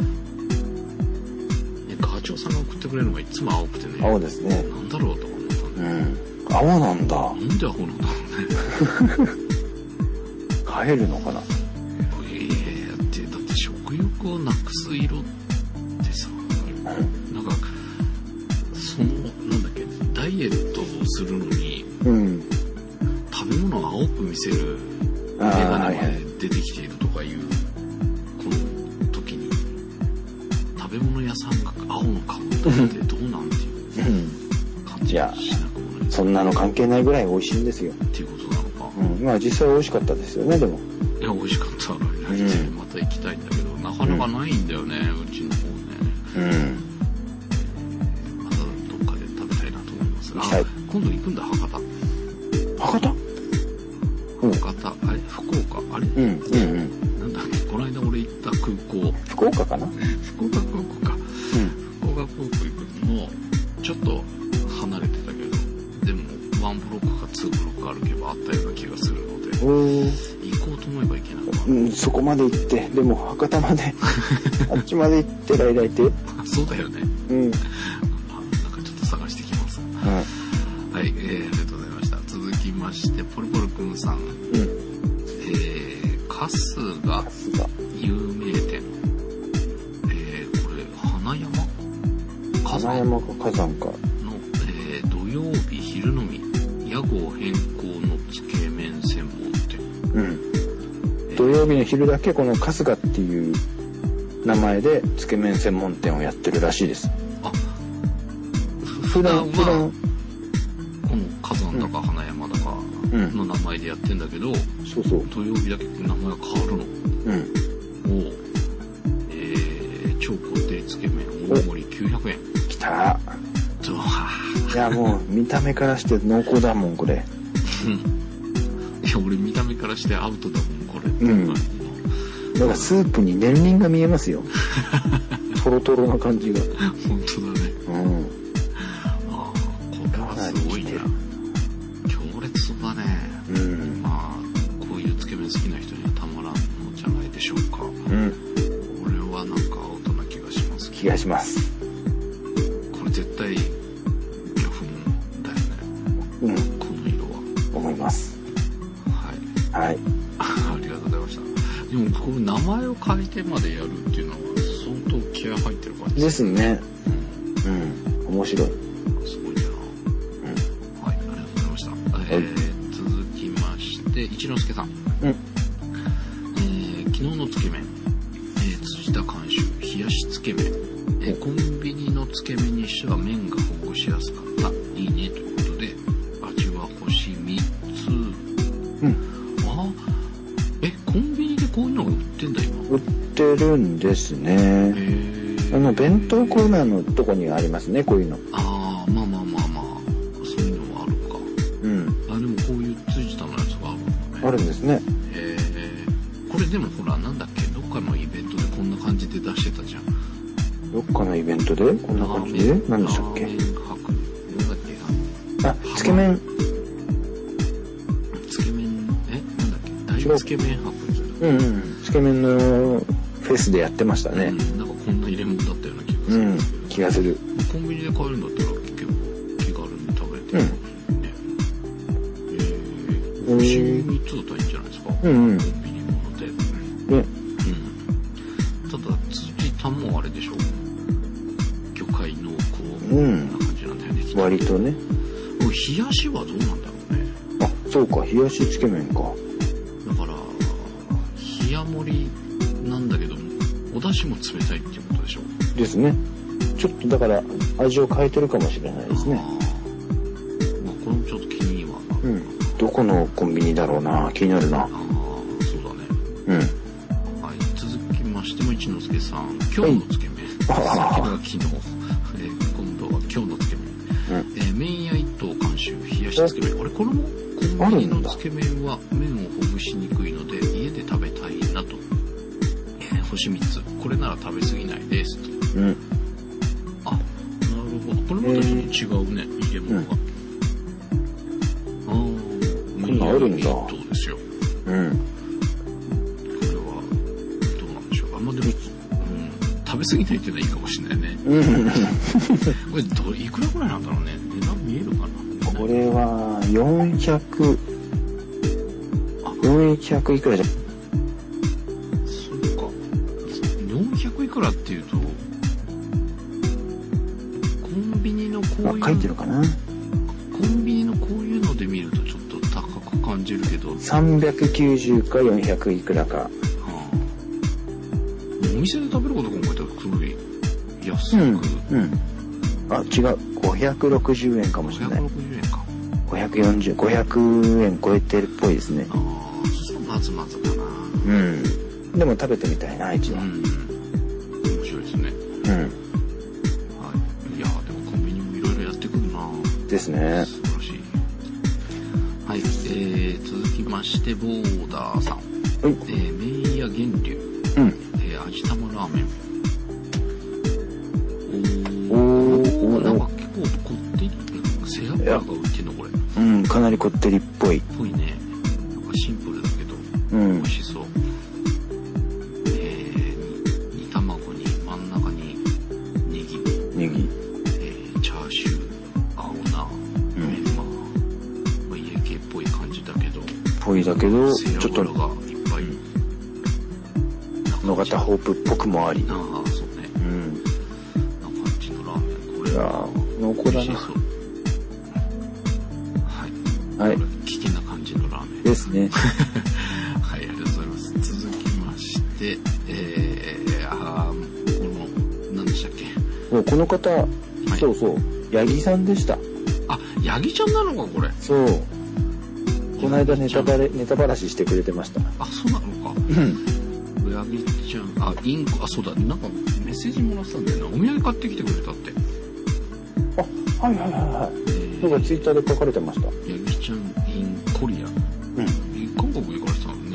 B: 課長さんが送ってくれるのがいつも青くてね。青ですね。なんだろうと思ったん
A: だ。青なんだ。
B: なんで青なんだろうね。
A: 変えるのかな。
B: だって食欲をなくす色ってさ、なんかなんだっけ、ダイエットをするのに、食べ物を青く見せるメガネまで出てきているとかいうこの時に、食べ物屋さんが青のカウンターってどうなんていう感じがしなくもない。
A: そんなの関係ないぐらい美味しいんですよ。
B: っていうことなのか。
A: まあ実際美味しかったですよね、でも。
B: いや、美味しかった。また行きたいんだけど、なかなかないんだよね、うちの方ね。またどっかで食べたいなと思いますが。今度行くんだ、博多。
A: 博多？
B: 博多、あれ福岡あれなんだっけ、この間俺行った空港。
A: 福岡かな？
B: 福岡空港か。福岡空港行くのも、ちょっと離れてたけど、でも、1ブロックか2ブロック歩けばあったような気がするので、行こうと思えばいけない。
A: そこまで行って、でも博多まで、あっちまで行って来来亭。
B: そうだよね。なんかちょっと探してきます。はい、ありがとうございました。続きまして、ポルポルくんさん。春日有名店。これ、花山か火山か。の、土曜日昼飲み、屋号変更のつけ麺専門店。土曜日の昼だけこの春日っていう名前でつけ麺専門店をやってるらしいです。普段はこの火山だか花山だかの名前でやってんだけど、土曜日だけ名前が変わるの。超こってりつけ麺大盛り900円。きた。いやもう見た目からして濃厚だもんこれ。いや俺見た目からしてアウトだもんこれ。だからスープに年輪が見えますよ。トロトロな感じが。本当だね。これはすごいな。強烈だね。まあこういうつけ麺好きな人にはたまらんのじゃないでしょうか。俺はなんかアウトな気がします。気がします。これ絶対魚粉だよね。この色は。思います。はい。ありがとうございました。でもこれ名前を変えてまでやるっていうのは相当気合入ってる感じですね。面白い。すごいな。はい、ありがとうございました。続きまして一之輔さん。昨日のつけ麺、辻田監修冷やしつけ麺、コンビニのつけ麺にしては麺がほぐしやすかった。いいねということで味は星3つ。コンビニでこういうのが売ってんだ今。売ってるんですね。弁当コーナーのとこにはありますねこういうの。まあそういうのはあるか。でもこういう辻田のやつがあるんだね。あるんですね。これでもほらなんだっけ、どっかのイベントでこんな感じで出してたじゃん。どっかのイベントでこんな感じで何でしたっけ。なんだっけ、つけ麺。なんだっけ、大つけ麺博。つけ麺のフェスでやってましたね。なんかこんな入れ物だったような気がする。コンビニで買えるんだったら結構気軽に食べて。星3つだったらいいんじゃないですか。コンビニもので。ただ辻田もあれでしょ。魚介濃厚な感じなんだよね。割とね。冷やしはどうなんだろうね。そうか、冷やしつけ麺か。だから冷や盛りなんだけどお出汁も冷たいっていうことででしょ
A: ですね。ちょっとだから味を変えてるかもしれないですね。
B: まあ、これもちょっと気にはなる。
A: どこのコンビニだろうな、気になるな。
B: そうだね。はい、続きましても一之輔さん、今日のつけ麺。さっきのが昨日、今度は今日のつけ麺。麺屋一頭監修冷やしつけ麺。あれこれもコンビニのつけ麺は麺をほぐしにくいので家で食べたいなと。星3つ。これなら食べ過ぎないですと。あ、なるほど。これまたちょっと違うね、入れ物が。麺屋一頭ですよ。これはどうなんでしょう。あんまでも、食べ過ぎないっていうのはいいかもしれないね。これいくらぐらいなんだろうね。値段見えるかな。
A: これは400いくらじゃ。
B: そうか。400いくらっていうと、コンビニのこういう、
A: 書いてるかな。
B: コンビニのこういうので見るとちょっと高く感じるけど。
A: 390か400いくらか。
B: お店で食べること考えたらすごい安く。
A: あ、違う。560円かもしれない。
B: 560円か。
A: 500円超えてるっぽいですね。
B: そうするとまずまずかな。
A: でも食べてみたいな、一度。
B: 面白いですね。はい。いやでもコンビニもいろいろやってくるな。
A: ですね。
B: 素晴らしい。はい。続きましてボーダーさん。麺屋源流。味玉ラーメン。なんか結構こってり、背脂が売ってんのこれ。
A: かなりこってりっぽい。
B: ぽいね。なんかシンプルだけど、美味しそう。煮卵に真ん中にネギ、チャーシュー、青菜、メンマ、家系っぽい感じだけど、ちょっとがいっぱい。
A: 野方ホープっぽくもあり。
B: そうね。な感じのラーメン。これは
A: 濃厚だな。はい。
B: 危険な感じのラーメン
A: ですね。
B: はい、ありがとうございます。続きまして、何でしたっけ。
A: もうこの方、そうそう、八木さんでした。
B: あ、八木ちゃんなのかこれ。
A: そう。この間ネタばらししてくれてました。
B: あ、そうなのか。八木ちゃん、インコ、そうだ、なんかメッセージもらってたんだよな。お土産買ってきてくれたって。
A: はい。なんかツイッターで書かれてました。
B: 八木ちゃん in コリア。韓国行かれてたのね。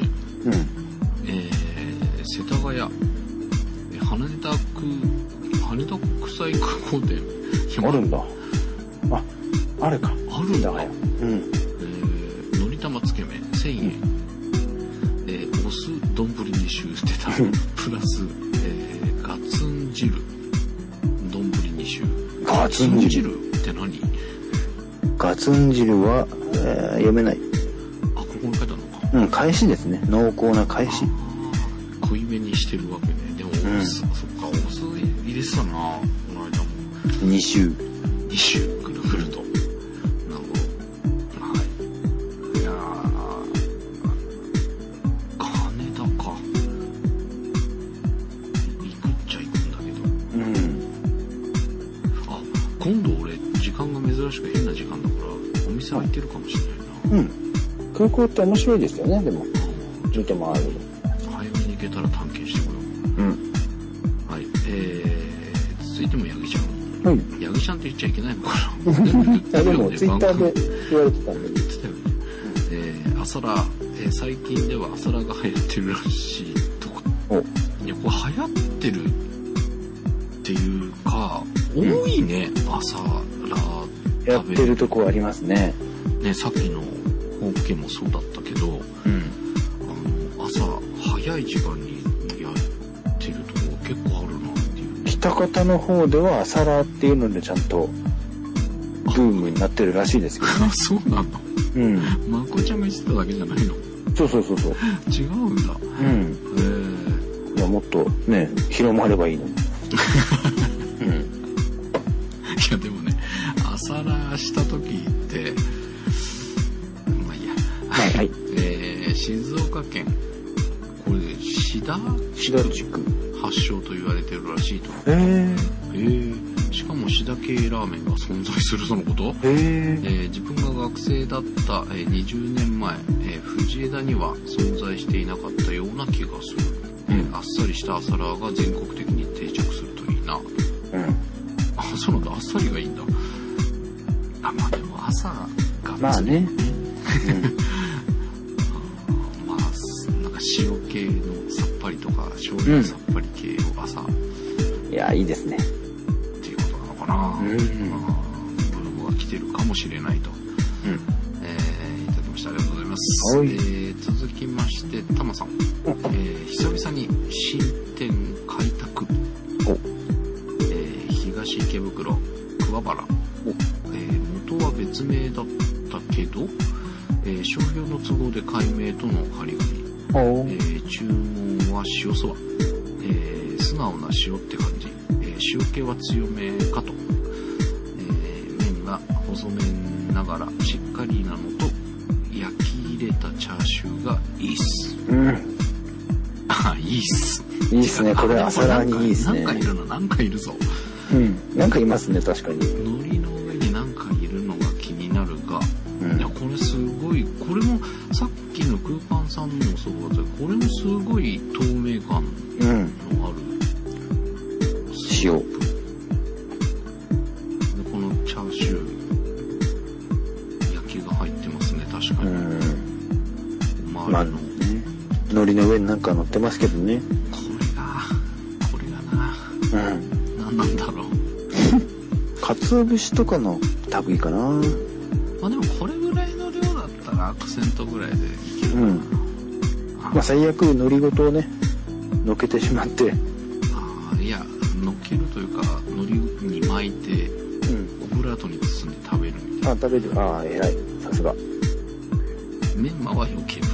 B: 世田谷、羽田国際空港店。
A: あるんだ。あれか。
B: あるんだ。のり玉つけ麺1000円。お酢丼2種出た。プラス、ガツン汁丼2種。ガツン汁って何？
A: ガツン汁は、読めない。
B: ここに書いてあるのか。
A: 返しですね。濃厚な返し。
B: 濃いめにしてるわけね。でも、そっか、お酢入れてたな、この間も。
A: 2周
B: ぐるぐると。なるほど。はい。いや金田か。行くっちゃ行くんだけど。今度俺、時間が珍しく変な時間だから、お店開いてるかもしれないな。
A: 空港って面白いですよね、でも。見て回る。
B: 早めに行けたら探検してこよう。はい。続いても八木ちゃん。八木ちゃんって言っちゃいけないのかな。
A: でもツイッターで言われてたんで。
B: 言ってたよね。朝ラ、最近では朝ラが流行ってるらしいとか。いや、これ流行ってるっていうか、多いね、朝ラ
A: やってるとこありますね。
B: ね、さっきのホープ系もそうだったけど、朝早い時間にやってるとこ結構あるなっていう。
A: 北方の方では朝ラっていうのでちゃんとブームになってるらしいですけどね。
B: そうなの？まこちゃんが言ってただけじゃないの？そう。
A: 違
B: うんだ。
A: いや、もっとね、広まればいいのに。い
B: や、でもね、朝ラした時って、まあいいや。静岡県、これ、清シダ
A: 地区
B: 発祥と言われてるらしいと。しかもシダ系ラーメンが存在するとのこと。自分が学生だった20年前、藤枝には存在していなかったような気がする。あっさりした朝ラーが全国的に定着するといいな。そうなんだ、あっさりがいいんだ。まあでも朝が
A: まあね。
B: まあなんか塩系のさっぱりとか醤油のさっぱり系を朝。
A: いやいいですね。
B: っていうことなのかな。ブログが来てるかもしれないと。いただきました。ありがとうございます。続きましてタマさん。久々に新店開拓。東池袋桑原。元は別名だったけど、商標の都合で改名との張り紙。注文は塩そば。素直な塩って感じ。塩気は強めかと。麺が細麺ながらしっかりなのと、焼き入れたチャーシューがいいっす。いいっす。
A: いいっすね。これ朝ラーにいいっすね。
B: なんかいるぞ。
A: なんかいますね、確かに。
B: 海苔の上になんかいるのが気になるが、いや、これすごい、これもさっきの空間さんのもそうだけど、これもすごい透明感のある、
A: 塩。で、
B: このチャーシュー、焼きが入ってますね、確かに。
A: まあ、海苔の上になんか乗ってますけどね。
B: これがな。何なんだろう。
A: 鰹節とかの類かな。
B: まあでもこれぐらいの量だったらアクセントぐらいでいけるかな。
A: まあ最悪海苔ごとね、のけてしまって。
B: いや、のけるというか、海苔に巻いて、オブラートに包んで食べるみたいな。
A: 食べる。偉い。さすが。
B: メンマは余計。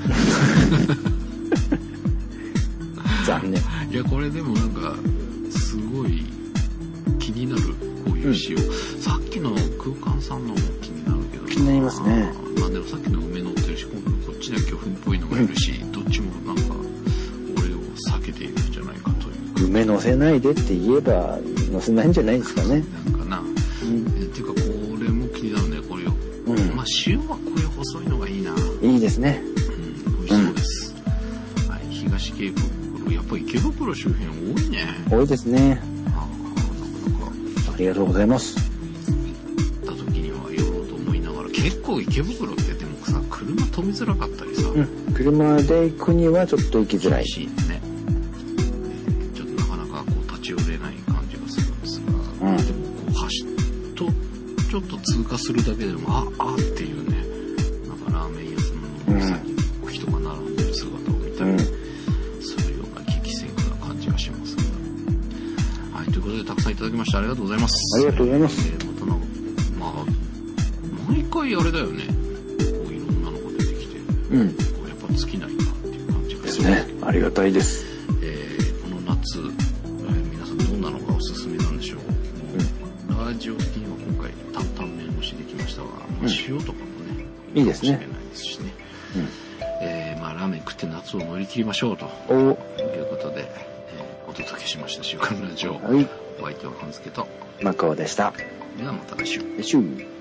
A: 残念。
B: いや、これでもなんか、すごい気になる、こういう塩。さっきの空間さんのも気になるけど。
A: 気になりますね。
B: まあでもさっきの梅乗ってるし、こっちには魚粉っぽいのがいるし、どっちもなんか、俺を避けているんじゃないかという。
A: 梅乗せないでって言えば、乗せないんじゃないですかね。
B: なんかな。っていうか、これも気になるね、これを。まあ塩はこういう細いのがいいな。
A: いいですね。
B: 美味しそうです。はい、東池袋。やっぱり池袋周辺多いね。
A: 多いですね。
B: なかなか。
A: ありがとうございます。
B: 行った時には寄ろうと思いながら、結構池袋ってでもさ、車止めづらかったりさ。
A: 車で行くにはちょっと行きづらい。
B: しね。ちょっとなかなかこう立ち寄れない感じがするんですが、でもこう走っとちょっと通過するだけでもっていうね、なんかラーメン屋さんの先に人が並んでる姿を見たり。するような激戦区な感じがしますけど。はい、ということでたくさんいただきましてありがとうございます。
A: ありがとうございます。
B: まあ毎回あれだよね。こういろんなのが出てきて、こうやっぱ尽きないなっていう感じがする。
A: ですね。ありがたいです。
B: この夏、皆さんどんなのがおすすめなんでしょう。ラジオ的には今回担々麺推しできましたが、塩とかもね、
A: いいですね。
B: かもしれないですしね。まあラーメン食って夏を乗り切りましょうということで、お届けしました週刊ラジオ。お相手は半助と
A: マカオでした。
B: ではまた来週。